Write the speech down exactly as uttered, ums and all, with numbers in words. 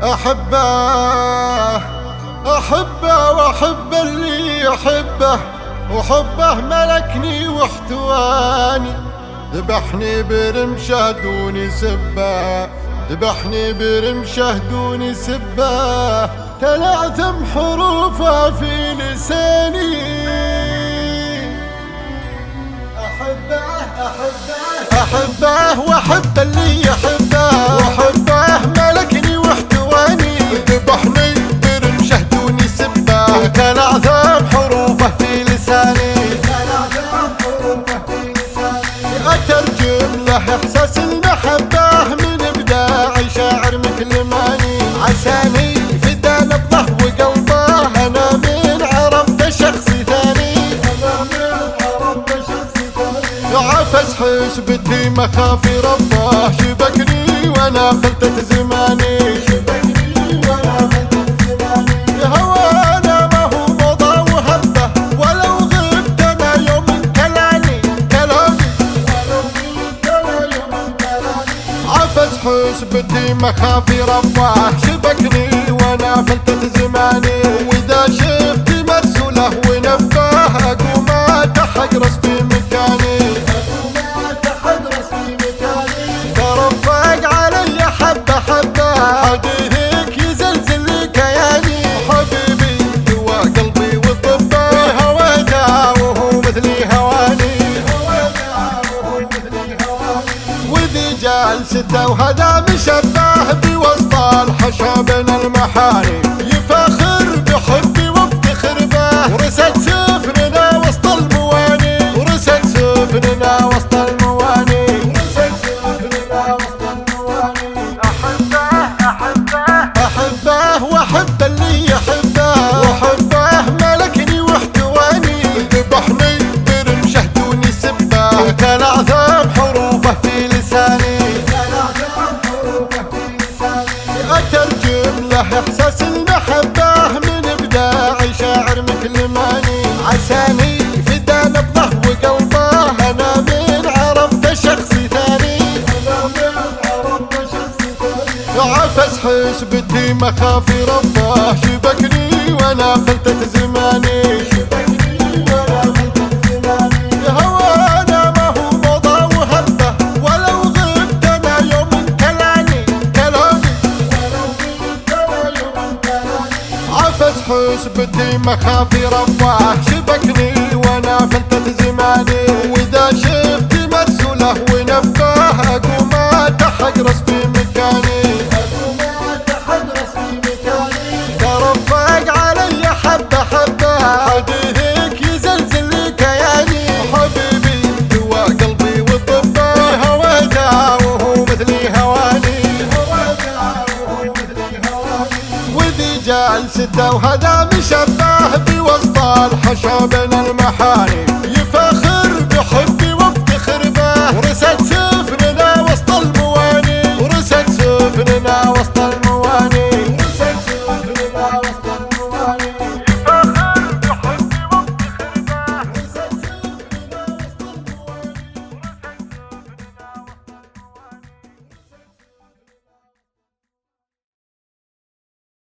أحبه أحبه وأحب اللي يحبه، وحبه ملكني واحتواني. ذبحني برمشه دون سبه، ذبحني برمشه دون سبه، تلعثم حروفه في لساني. أحبه أحبه أحبه وأحب اللي يحبه، وحبه ملكني واحتواني. ذبحني برمشه دون سبه، تلعثم حروفه في لساني. أترجم له إحساس المحبة من إبداع شاعر مثل ماني. عساني فدا نبضه وقلبه، أنا من عرفت شخص ثاني. عفس حسبتي مخافي ربه، شبكني وأنا فلتة زماني. حسبتي مخافي ربه، شبكني وانا فلتة زماني. واذا شفت مرسوله ونبه، اقوم اتحقرس في مكاني. ترفق علي حبه حبه، حديثك يزلزل لي كياني. حبيبي جوا قلبي وطبه، هواده وهو مثلي هواني. جالسته وهذا مشبه بوسط الحشا بين المحاري. يفخر بحبي وافتخر به، ورست سفننا وسط المواني. ورست سفننا وسط المواني. ورست سفننا وسط المواني. أحبه أحبه أحبه وأحب اللي يحبه، وحبه ملكني واحتواني. ذبحني برمشه دون سبه، تلعثم حروفه في لساني. أترجم له إحساس المحبة من إبداع شاعر مثل ماني. عساني فدا نبضه وقلبه، أنا من عرفت شخص ثاني. عفس حسبتي مخافي ربه، شبكني وأنا فلتة زماني. حسبتي مخافي ربه، شبكني وانا فلتة زماني. واذا شفت مرسوله ونبه، اقوم اتحقرس في مكاني. اقوم اتحقرس في مكاني. ترفق علي حبه حبه، حديثك يزلزل لي كياني. حبيبي جوا قلبي وطبه، هواده وهو مثلي هواني. جالسته وهذا مشبه بوسط الحشا بين المحاري.